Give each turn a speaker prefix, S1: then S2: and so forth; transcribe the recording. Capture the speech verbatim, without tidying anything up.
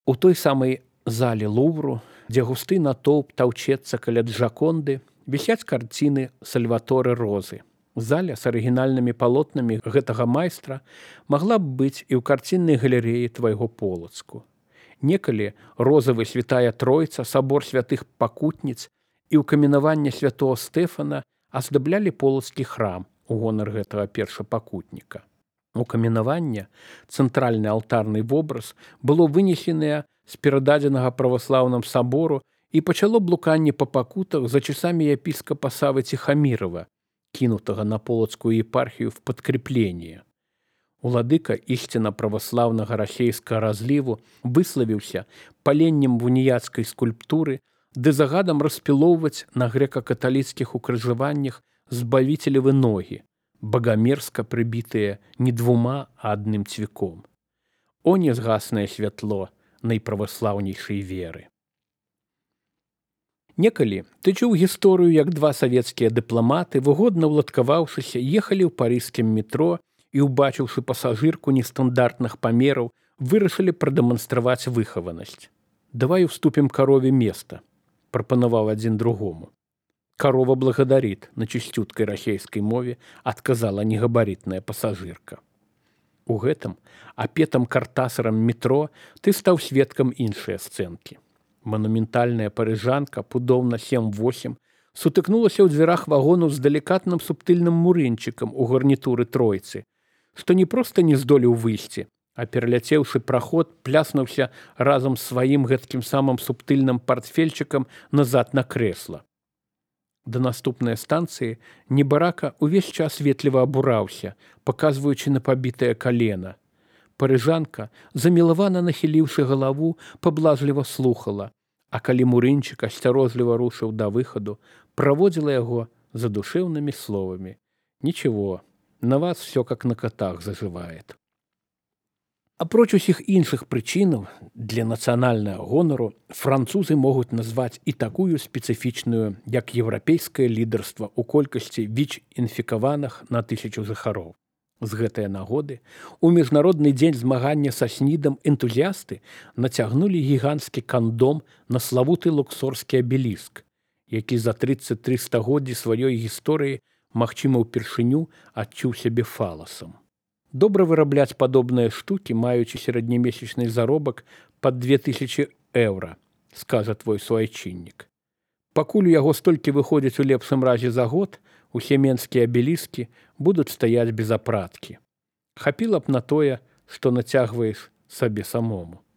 S1: У той самай зале Лувру, дзе густы натоўп таўчэцца каля Джаконды, вісяць карціны Сальваторы Розы. Заля з арыгінальнымі палотнамі гэтага майстра магла б быць і ў карціннай галерэі твайго Полацку. Некалі розавы святая Тройца, сабор святых пакутніц і ўкамінаванне святого Стэфана аздаблялі полацкі храм у гонар гэтага першапакутніка. У камінавання цэнтральны алтарны вобраз было вынесенае з перададзенага праваслаўным сабору і пачало блуканне па пакутах за часамі епіскапа Савы Ціхамірова, кінутага на полацкую епархію в падкріпленне. Уладыка ісціна праваслаўнага расейскага разліву выславіўся паленнем вуніяцкай скульптуры ды загадам распілоўваць на грэка-каталіцкіх укрыжаваннях збавіцелевы ногі, багамерзка прыбітыя не двума, а адным цвіком. О нязгаснае святло найправаслаўнейшай веры! Некалі ты чуў гісторыю, як два савецкія дыпламаты, выгодна ўладкаваўшыся, ехалі ў парыжскім метро і, убачыўшы пасажырку нестандартных памераў, вырашылі прадэманстраваць выхаванасць. «Давай уступім карове места», – прапанаваў адзін другому. «Корова благодарит», – на чысцюткай расейскай мове адказала негабарытная пасажырка. У гэтым апетам картасарам метро ты стаў сведкам іншай сцэнкі. Манументальная парыжанка пудоў на сем-восем сутыкнулася ў дзвярах вагону з далікатным субтыльным мурынчыкам у гарнітуры Тройцы, што не проста не здолеў выйсці, а пераляцеўшы праход, пляснуўся разам з сваім гэткім самым субтыльным партфельчыкам назад на крэсла. Да наступнай станцыі небарака ўвесь час ветліва абураўся, паказваючы на пабітае калена. Парыжанка, замілавана нахіліўшы галаву, паблажліва слухала, а калі мурынчык асцярожліва рушыў да выхаду, праводзіла яго задушэўнымі словамі: «Ничего, на вас все как на котах заживает». Апроч усіх іншых прычынаў, для нацыянальнага гонару французы могуць назваць і такую спецыфічную, як еўрапейскае лідарства ў колькасці віч-інфікаваных на тысячу жыхароў. З гэтай нагоды у міжнародны дзень змагання са снідам энтузіасты нацягнулі гіганцкі кандом на славуты луксорскі абеліск, які за трыццаць тры стагоддзі сваёй гісторыі, магчыма, упершыню адчуў сябе фаласам. Добра вырабляць падобныя штукі, маючы сярэднемесячны заробак пад две тысячы еўра, скажа твой суайчыннік. Пакуль у яго столькі выходзіць у лепшым разе за год, усе менскія абеліскі будуць стаяць без апраткі. Хапіла б на тое, што нацягваеш сабе самому.